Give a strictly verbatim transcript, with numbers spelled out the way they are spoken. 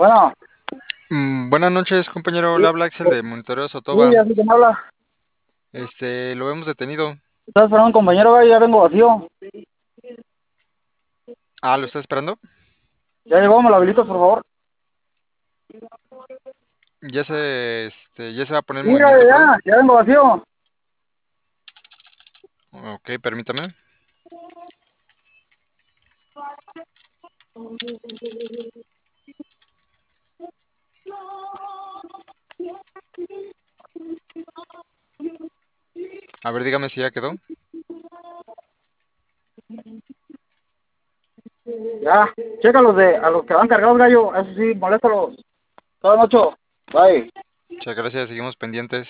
Bueno, Mm, buenas noches, compañero. Le sí, habla Axel de Monitoreo sí, Sotoba. así que me habla. Este, lo hemos detenido. Estás esperando un compañero, güey, ya vengo vacío. Ah, ¿lo está esperando? Ya llegó, me lo habilitas, por favor. Ya se, este, ya se va a poner en Sí, ya, movimiento, perdón. ya, ya vengo vacío. Ok, permítame. A ver, dígame si ya quedó. Ya, checa a los de, a los que van cargados, gallo. Eso sí, moléstalos. Toda noche. Bye. Muchas gracias, seguimos pendientes.